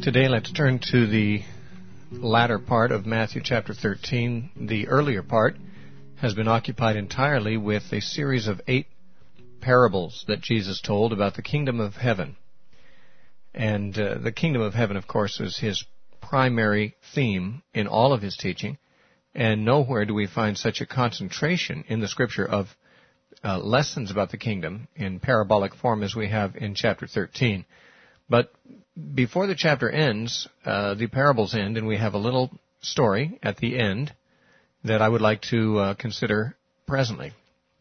Today, let's turn to the latter part of Matthew chapter 13. The earlier part has been occupied entirely with a series of 8 parables that Jesus told about the kingdom of heaven. And the kingdom of heaven, of course, is his primary theme in all of his teaching. And nowhere do we find such a concentration in the Scripture of lessons about the kingdom in parabolic form as we have in chapter 13. But before the chapter ends, the parables end, and we have a little story at the end that I would like to consider presently.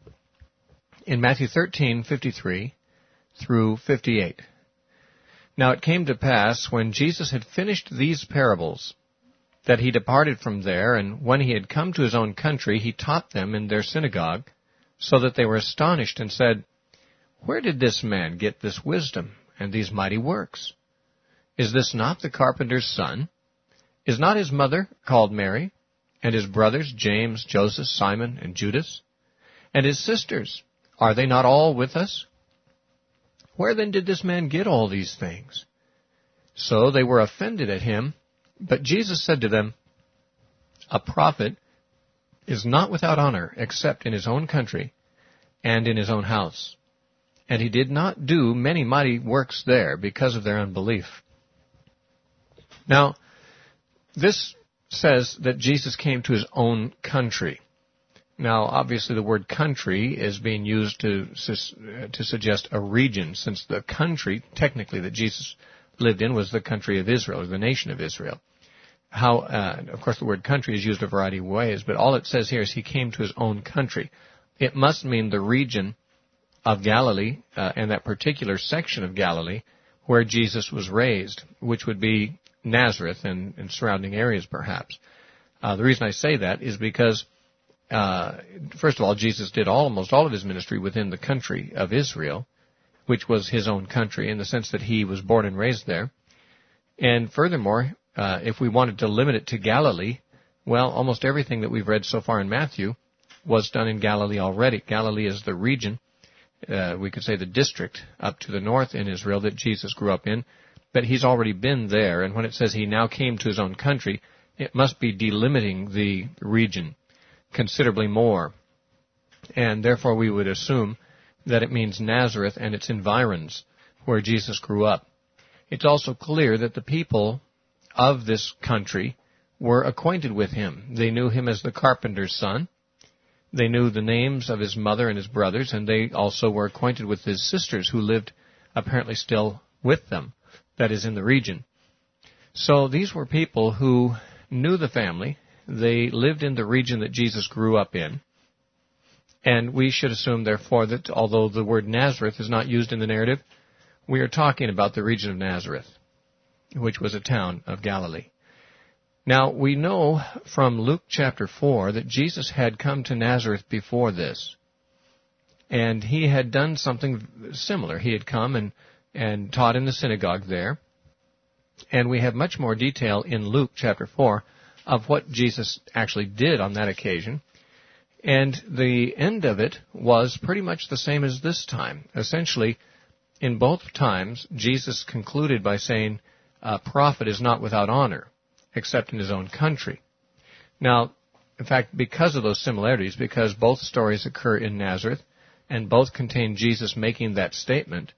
In Matthew 13:53 through 58. Now it came to pass, when Jesus had finished these parables, that he departed from there, and when he had come to his own country, he taught them in their synagogue, so that they were astonished and said, "Where did this man get this wisdom and these mighty works? Is this not the carpenter's son? Is not his mother called Mary, and his brothers James, Joseph, Simon, and Judas? And his sisters, are they not all with us? Where then did this man get all these things?" So they were offended at him. But Jesus said to them, "A prophet is not without honor except in his own country and in his own house." And he did not do many mighty works there because of their unbelief. Now, this says that Jesus came to his own country. Now, obviously the word country is being used to suggest a region, since the country, technically, that Jesus lived in was the country of Israel, or the nation of Israel. Of course, the word country is used a variety of ways, but all it says here is he came to his own country. It must mean the region of Galilee, and that particular section of Galilee where Jesus was raised, which would be Nazareth and surrounding areas, perhaps. The reason I say that is because, first of all, Jesus did almost all of his ministry within the country of Israel, which was his own country in the sense that he was born and raised there. And furthermore, if we wanted to limit it to Galilee, well, almost everything that we've read so far in Matthew was done in Galilee already. Galilee is the region, we could say the district up to the north in Israel that Jesus grew up in, but he's already been there. And when it says he now came to his own country, it must be delimiting the region considerably more. And therefore we would assume that it means Nazareth and its environs, where Jesus grew up. It's also clear that the people of this country were acquainted with him. They knew him as the carpenter's son. They knew the names of his mother and his brothers, and they also were acquainted with his sisters, who lived apparently still with them, that is, in the region. So these were people who knew the family. They lived in the region that Jesus grew up in. And we should assume, therefore, that although the word Nazareth is not used in the narrative, we are talking about the region of Nazareth, which was a town of Galilee. Now, we know from Luke chapter 4 that Jesus had come to Nazareth before this. And he had done something similar. He had come and taught in the synagogue there. And we have much more detail in Luke chapter 4 of what Jesus actually did on that occasion. And the end of it was pretty much the same as this time. Essentially, in both times, Jesus concluded by saying, "A prophet is not without honor, except in his own country." Now, in fact, because of those similarities, because both stories occur in Nazareth, and both contain Jesus making that statement,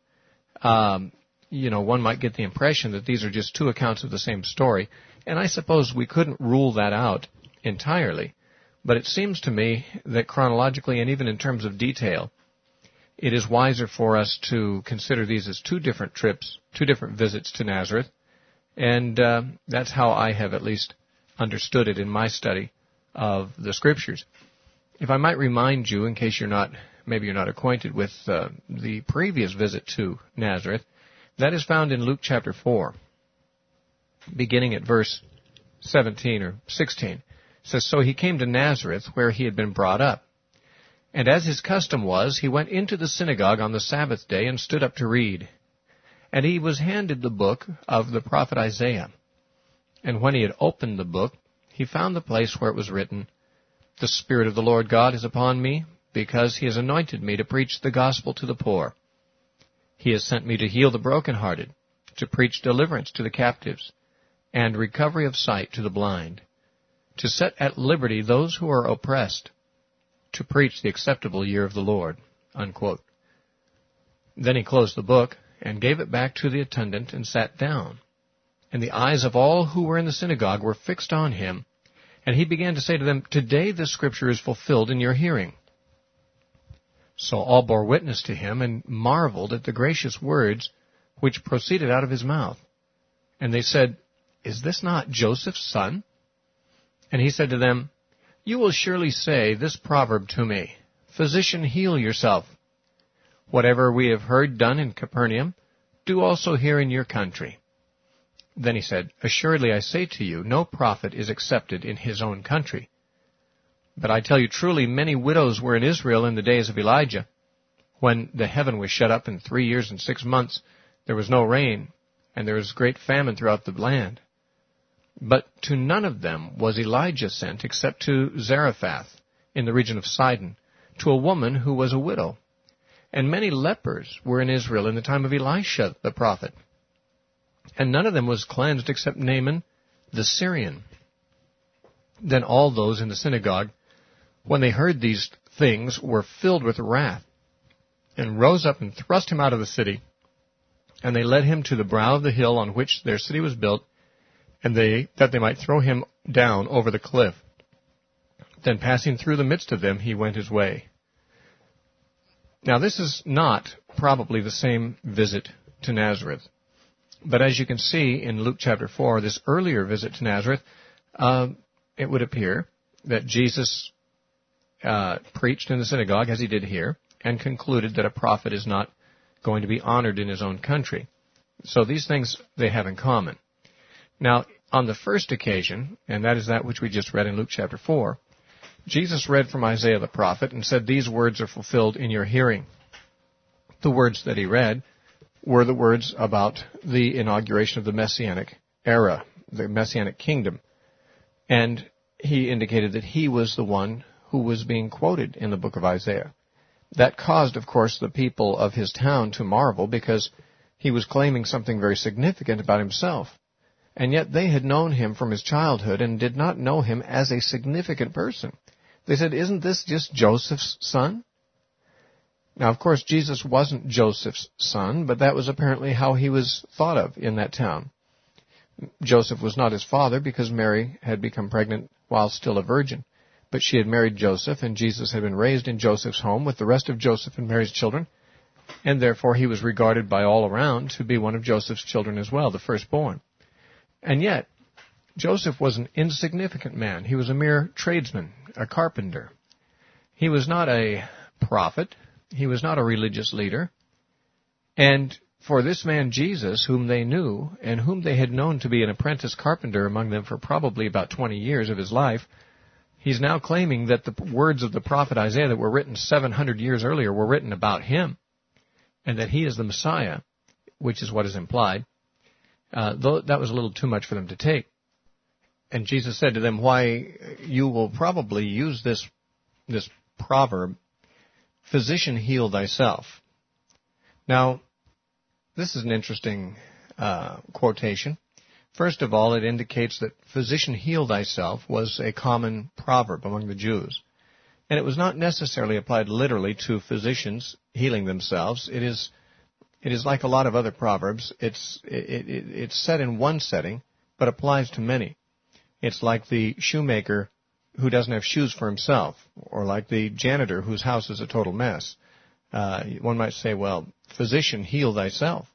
one might get the impression that these are just 2 accounts of the same story. And I suppose we couldn't rule that out entirely. But it seems to me that chronologically, and even in terms of detail, it is wiser for us to consider these as 2 different trips, 2 different visits to Nazareth. And that's how I have at least understood it in my study of the Scriptures. If I might remind you, in case maybe you're not acquainted with the previous visit to Nazareth, that is found in Luke chapter 4, beginning at verse 17 or 16. It says, "So he came to Nazareth, where he had been brought up. And as his custom was, he went into the synagogue on the Sabbath day and stood up to read. And he was handed the book of the prophet Isaiah. And when he had opened the book, he found the place where it was written, 'The Spirit of the Lord God is upon me, because he has anointed me to preach the gospel to the poor. He has sent me to heal the brokenhearted, to preach deliverance to the captives, and recovery of sight to the blind, to set at liberty those who are oppressed, to preach the acceptable year of the Lord." Unquote. Then he closed the book and gave it back to the attendant and sat down. And the eyes of all who were in the synagogue were fixed on him, and he began to say to them, "Today this scripture is fulfilled in your hearing." So all bore witness to him and marveled at the gracious words which proceeded out of his mouth. And they said, "Is this not Joseph's son?" And he said to them, "You will surely say this proverb to me, 'Physician, heal yourself. Whatever we have heard done in Capernaum, do also here in your country.'" Then he said, "Assuredly I say to you, no prophet is accepted in his own country. But I tell you truly, many widows were in Israel in the days of Elijah, when the heaven was shut up in 3 years and 6 months, there was no rain, and there was great famine throughout the land. But to none of them was Elijah sent except to Zarephath in the region of Sidon, to a woman who was a widow. And many lepers were in Israel in the time of Elisha the prophet. And none of them was cleansed except Naaman the Syrian." Then all those in the synagogue, when they heard these things, were filled with wrath, and rose up and thrust him out of the city. And they led him to the brow of the hill on which their city was built, and that they might throw him down over the cliff. Then passing through the midst of them, he went his way. Now this is not probably the same visit to Nazareth. But as you can see in Luke chapter 4, this earlier visit to Nazareth, it would appear that Jesus preached in the synagogue, as he did here, and concluded that a prophet is not going to be honored in his own country. So these things they have in common. Now, on the first occasion, and that is that which we just read in Luke chapter 4, Jesus read from Isaiah the prophet and said, "These words are fulfilled in your hearing." The words that he read were the words about the inauguration of the Messianic era, the Messianic kingdom. And he indicated that he was the one who was being quoted in the book of Isaiah. That caused, of course, the people of his town to marvel because he was claiming something very significant about himself. And yet they had known him from his childhood and did not know him as a significant person. They said, "Isn't this just Joseph's son?" Now, of course, Jesus wasn't Joseph's son, but that was apparently how he was thought of in that town. Joseph was not his father because Mary had become pregnant while still a virgin. But she had married Joseph, and Jesus had been raised in Joseph's home with the rest of Joseph and Mary's children, and therefore he was regarded by all around to be one of Joseph's children as well, the firstborn. And yet, Joseph was an insignificant man. He was a mere tradesman, a carpenter. He was not a prophet. He was not a religious leader. And for this man Jesus, whom they knew, and whom they had known to be an apprentice carpenter among them for probably about 20 years of his life, he's now claiming that the words of the prophet Isaiah that were written 700 years earlier were written about him, and that he is the Messiah, which is what is implied. Though that was a little too much for them to take. And Jesus said to them, "Why, you will probably use this proverb, 'Physician, heal thyself.'" Now, this is an interesting quotation. First of all, it indicates that "physician, heal thyself" was a common proverb among the Jews. And it was not necessarily applied literally to physicians healing themselves. It is like a lot of other proverbs. It's set in one setting, but applies to many. It's like the shoemaker who doesn't have shoes for himself, or like the janitor whose house is a total mess. One might say, well, physician, heal thyself.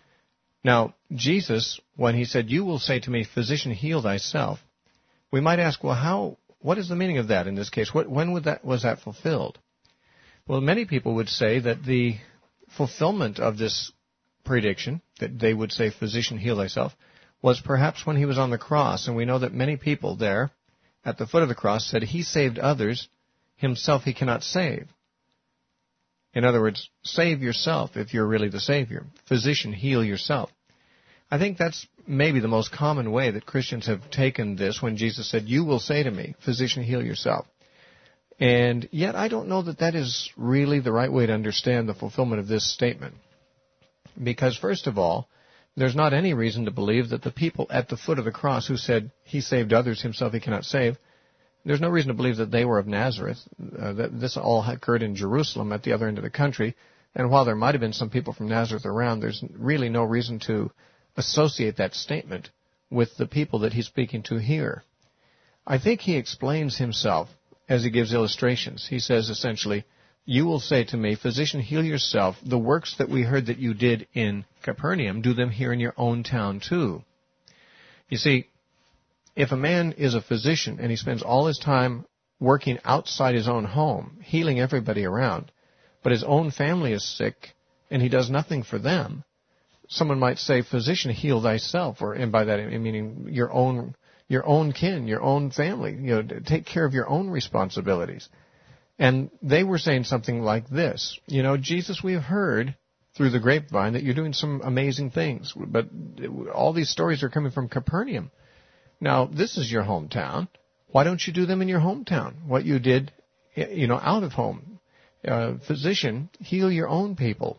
Now, Jesus, when he said, "You will say to me, physician, heal thyself," we might ask, well, what is the meaning of that in this case? When was that fulfilled? Well, many people would say that the fulfillment of this prediction, that they would say, "Physician, heal thyself," was perhaps when he was on the cross. And we know that many people there at the foot of the cross said, "He saved others, himself he cannot save." In other words, save yourself if you're really the Savior. Physician, heal yourself. I think that's maybe the most common way that Christians have taken this when Jesus said, "You will say to me, physician, heal yourself." And yet I don't know that that is really the right way to understand the fulfillment of this statement. Because first of all, there's not any reason to believe that the people at the foot of the cross who said, he saved others, himself he cannot save, there's no reason to believe that they were of Nazareth. That this all occurred in Jerusalem at the other end of the country. And while there might have been some people from Nazareth around, there's really no reason to associate that statement with the people that he's speaking to here. I think he explains himself as he gives illustrations. He says essentially, you will say to me, physician, heal yourself. The works that we heard that you did in Capernaum, do them here in your own town too. You see, if a man is a physician and he spends all his time working outside his own home, healing everybody around, but his own family is sick and he does nothing for them, someone might say, physician, heal thyself, and by that meaning your own kin, your own family, take care of your own responsibilities. And they were saying something like this, Jesus, we have heard through the grapevine that you're doing some amazing things, but all these stories are coming from Capernaum. Now, this is your hometown. Why don't you do them in your hometown? What you did, out of home. Physician, heal your own people.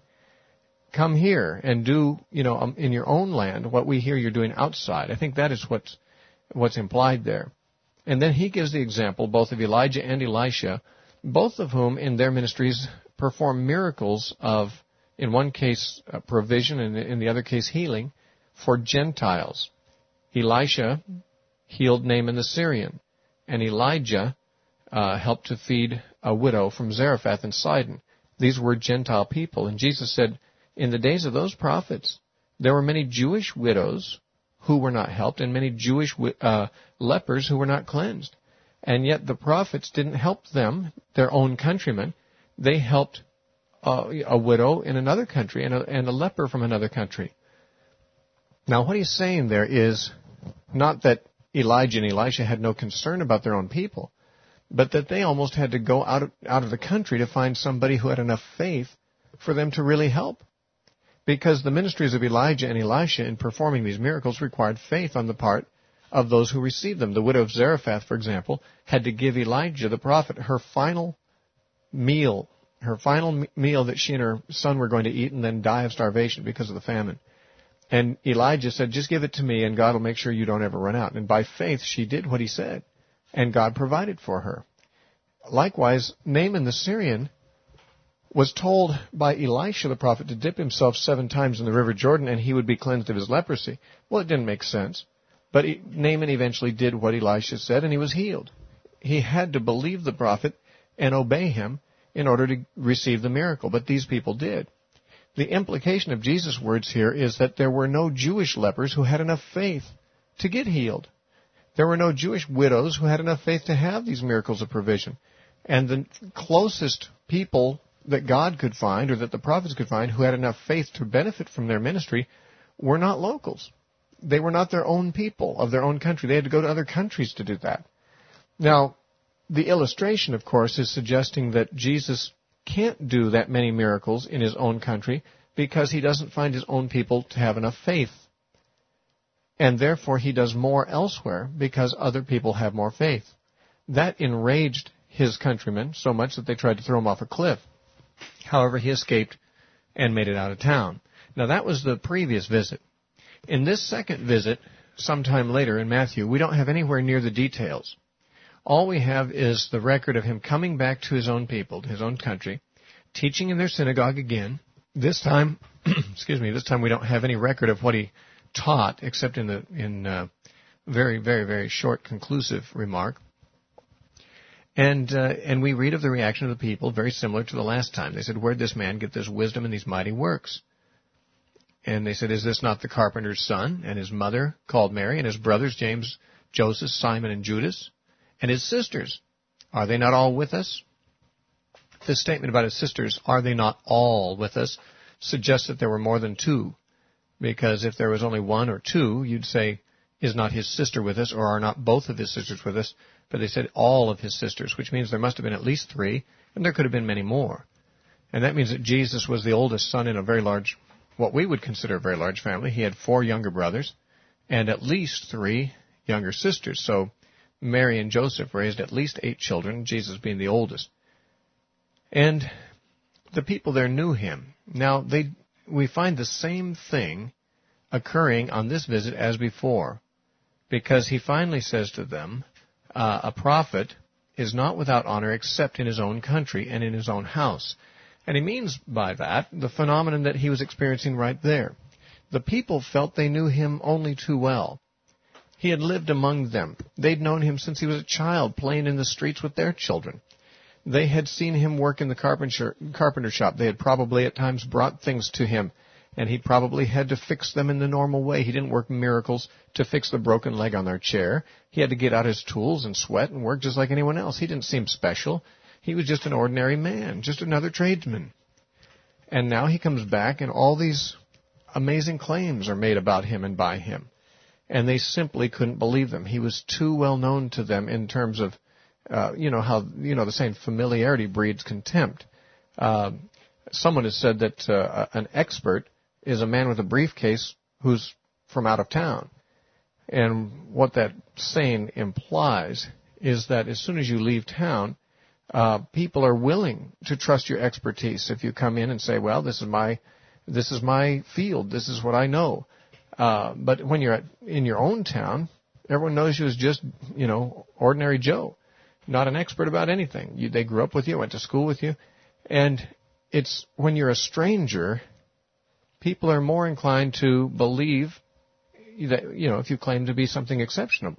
Come here and do, in your own land what we hear you're doing outside. I think that is what's implied there. And then he gives the example both of Elijah and Elisha, both of whom in their ministries perform miracles of, in one case, provision and in the other case healing for Gentiles. Elisha healed Naaman the Syrian, and Elijah helped to feed a widow from Zarephath in Sidon. These were Gentile people, and Jesus said, in the days of those prophets, there were many Jewish widows who were not helped, and many Jewish lepers who were not cleansed. And yet the prophets didn't help them, their own countrymen. They helped a widow in another country and a leper from another country. Now what he's saying there is not that Elijah and Elisha had no concern about their own people, but that they almost had to go out of the country to find somebody who had enough faith for them to really help. Because the ministries of Elijah and Elisha in performing these miracles required faith on the part of those who received them. The widow of Zarephath, for example, had to give Elijah the prophet her final meal that she and her son were going to eat and then die of starvation because of the famine. And Elijah said, just give it to me and God will make sure you don't ever run out. And by faith, she did what he said, and God provided for her. Likewise, Naaman the Syrian was told by Elisha the prophet to dip himself 7 times in the river Jordan and he would be cleansed of his leprosy. Well, it didn't make sense. But Naaman eventually did what Elisha said and he was healed. He had to believe the prophet and obey him in order to receive the miracle. But these people did. The implication of Jesus' words here is that there were no Jewish lepers who had enough faith to get healed. There were no Jewish widows who had enough faith to have these miracles of provision. And the closest people that God could find, or that the prophets could find, who had enough faith to benefit from their ministry, were not locals. They were not their own people of their own country. They had to go to other countries to do that. Now, the illustration, of course, is suggesting that Jesus can't do that many miracles in his own country because he doesn't find his own people to have enough faith. And therefore he does more elsewhere because other people have more faith. That enraged his countrymen so much that they tried to throw him off a cliff. However, he escaped and made it out of town. Now, that was the previous visit. In this second visit, sometime later in Matthew, we don't have anywhere near the details. All we have is the record of him coming back to his own people, to his own country, teaching in their synagogue again. This time, this time we don't have any record of what he taught, except in very, very, very short, conclusive remark. And we read of the reaction of the people, very similar to the last time. They said, where'd this man get this wisdom and these mighty works? And they said, is this not the carpenter's son? And his mother called Mary, and his brothers James, Joseph, Simon, and Judas, and his sisters. Are they not all with us? This statement about his sisters, are they not all with us, suggests that there were more than 2. Because if there was only 1 or 2, you'd say, is not his sister with us, or are not both of his sisters with us? But they said all of his sisters, which means there must have been at least 3, and there could have been many more. And that means that Jesus was the oldest son in a very large, what we would consider a very large family. He had 4 younger brothers and at least 3 younger sisters. So Mary and Joseph raised at least 8 children, Jesus being the oldest. And the people there knew him. Now, we find the same thing occurring on this visit as before, because he finally says to them, a prophet is not without honor except in his own country and in his own house. And he means by that the phenomenon that he was experiencing right there. The people felt they knew him only too well. He had lived among them. They'd known him since he was a child, playing in the streets with their children. They had seen him work in the carpenter shop. They had probably at times brought things to him, and he probably had to fix them in the normal way. He didn't work miracles to fix the broken leg on their chair. He had to get out his tools and sweat and work just like anyone else. He didn't seem special. He was just an ordinary man, just another tradesman. And now he comes back, and all these amazing claims are made about him and by him. And they simply couldn't believe them. He was too well known to them in terms of, the saying familiarity breeds contempt. Someone has said that an expert is a man with a briefcase who's from out of town. And what that saying implies is that as soon as you leave town, people are willing to trust your expertise. If you come in and say, well, this is my field, this is what I know. But when you're in your own town, everyone knows you as just, ordinary Joe, not an expert about anything. They grew up with you, went to school with you. And it's when you're a stranger, people are more inclined to believe that, if you claim to be something exceptional.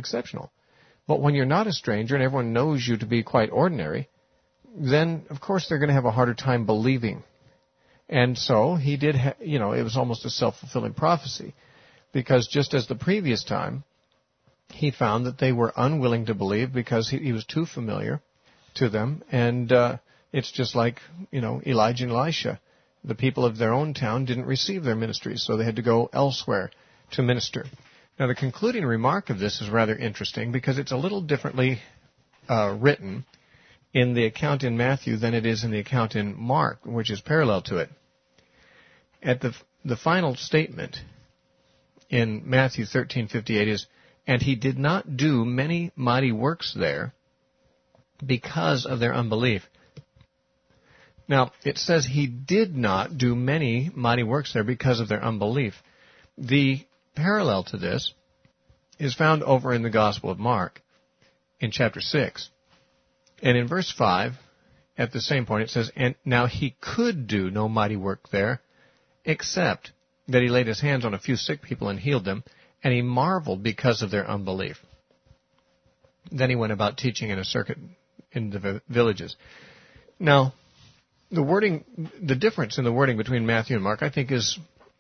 But when you're not a stranger and everyone knows you to be quite ordinary, then, of course, they're going to have a harder time believing. And so he did, it was almost a self-fulfilling prophecy, because just as the previous time, he found that they were unwilling to believe because he was too familiar to them. And it's just like, Elijah and Elisha. The people of their own town didn't receive their ministries, so they had to go elsewhere to minister. Now, the concluding remark of this is rather interesting because it's a little differently written in the account in Matthew than it is in the account in Mark, which is parallel to it. At the final statement in Matthew 13:58 is, "And he did not do many mighty works there because of their unbelief." Now, it says he did not do many mighty works there because of their unbelief. The parallel to this is found over in the Gospel of Mark in chapter 6. And in verse 5, at the same point, it says, "And now he could do no mighty work there, except that he laid his hands on a few sick people and healed them, and he marveled because of their unbelief. Then he went about teaching in a circuit in the villages." Now, the difference in the wording between Matthew and Mark, I think, is,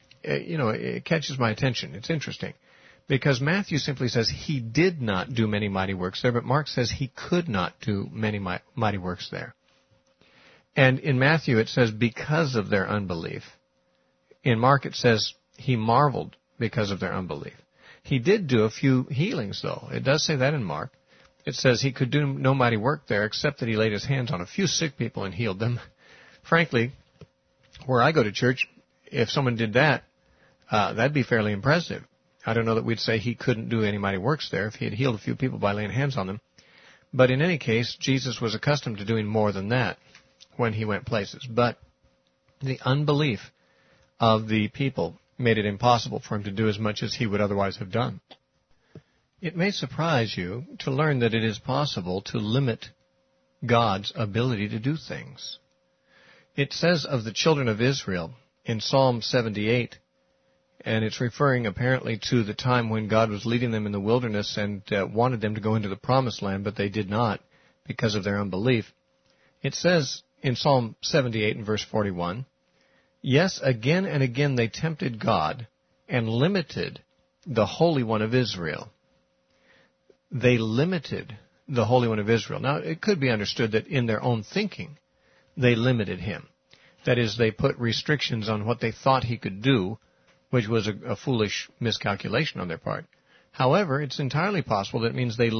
it catches my attention. It's interesting. Because Matthew simply says he did not do many mighty works there, but Mark says he could not do many mighty works there. And in Matthew it says because of their unbelief. In Mark it says he marveled because of their unbelief. He did do a few healings, though. It does say that in Mark. It says he could do no mighty work there except that he laid his hands on a few sick people and healed them. Frankly, where I go to church, if someone did that, that'd be fairly impressive. I don't know that we'd say he couldn't do any mighty works there if he had healed a few people by laying hands on them. But in any case, Jesus was accustomed to doing more than that when he went places. But the unbelief of the people made it impossible for him to do as much as he would otherwise have done. It may surprise you to learn that it is possible to limit God's ability to do things. It says of the children of Israel in Psalm 78, and it's referring apparently to the time when God was leading them in the wilderness and wanted them to go into the promised land, but they did not because of their unbelief. It says in Psalm 78 and verse 41, "Yes, again and again they tempted God and limited the Holy One of Israel." They limited the Holy One of Israel. Now, it could be understood that in their own thinking, they limited him. That is, they put restrictions on what they thought he could do, which was a foolish miscalculation on their part. However, it's entirely possible that it means they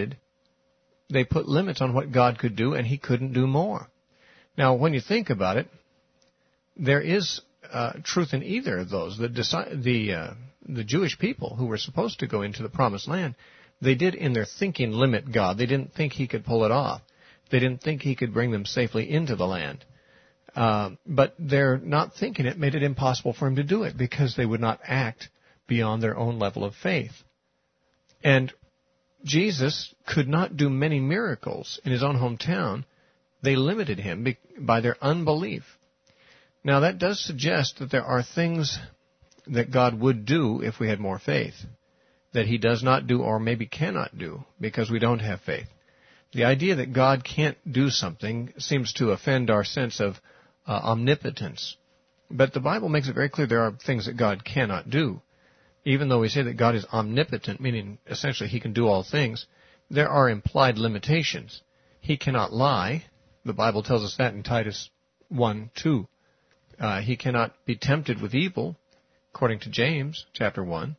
put limits on what God could do, and he couldn't do more. Now, when you think about it, there is truth in either of those. The Jewish people who were supposed to go into the promised land, they did in their thinking limit God. They didn't think he could pull it off. They didn't think he could bring them safely into the land. But their not thinking it made it impossible for him to do it because they would not act beyond their own level of faith. And Jesus could not do many miracles in his own hometown. They limited him by their unbelief. Now, that does suggest that there are things that God would do if we had more faith, that he does not do or maybe cannot do because we don't have faith. The idea that God can't do something seems to offend our sense of omnipotence. But the Bible makes it very clear there are things that God cannot do. Even though we say that God is omnipotent, meaning essentially he can do all things, there are implied limitations. He cannot lie. The Bible tells us that in Titus 1:2. He cannot be tempted with evil, according to James chapter 1.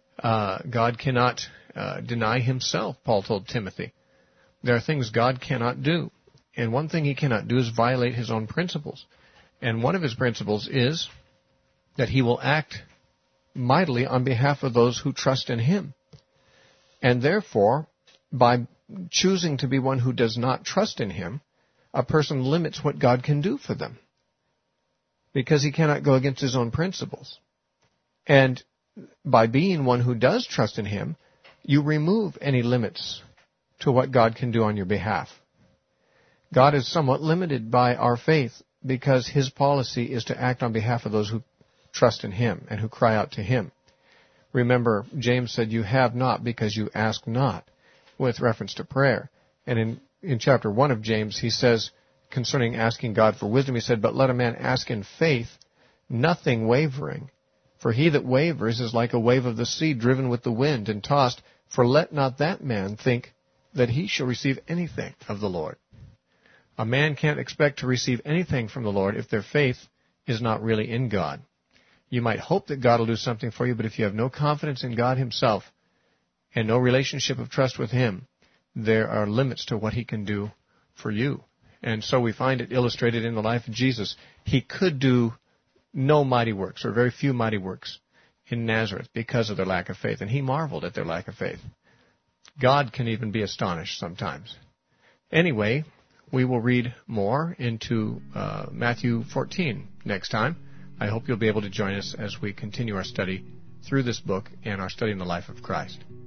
God cannot deny himself, Paul told Timothy. There are things God cannot do. And one thing he cannot do is violate his own principles. And one of his principles is that he will act mightily on behalf of those who trust in him. And therefore, by choosing to be one who does not trust in him, a person limits what God can do for them, because he cannot go against his own principles. And by being one who does trust in him, you remove any limits to what God can do on your behalf. God is somewhat limited by our faith because his policy is to act on behalf of those who trust in him and who cry out to him. Remember, James said, you have not because you ask not, with reference to prayer. And in chapter 1 of James, he says, concerning asking God for wisdom, he said, but let a man ask in faith, nothing wavering. For he that wavers is like a wave of the sea driven with the wind and tossed. For let not that man think that he shall receive anything of the Lord. A man can't expect to receive anything from the Lord if their faith is not really in God. You might hope that God will do something for you, but if you have no confidence in God himself and no relationship of trust with him, there are limits to what he can do for you. And so we find it illustrated in the life of Jesus. He could do no mighty works, or very few mighty works, in Nazareth because of their lack of faith, and he marveled at their lack of faith. God can even be astonished sometimes. Anyway, we will read more into Matthew 14 next time. I hope you'll be able to join us as we continue our study through this book and our study in the life of Christ.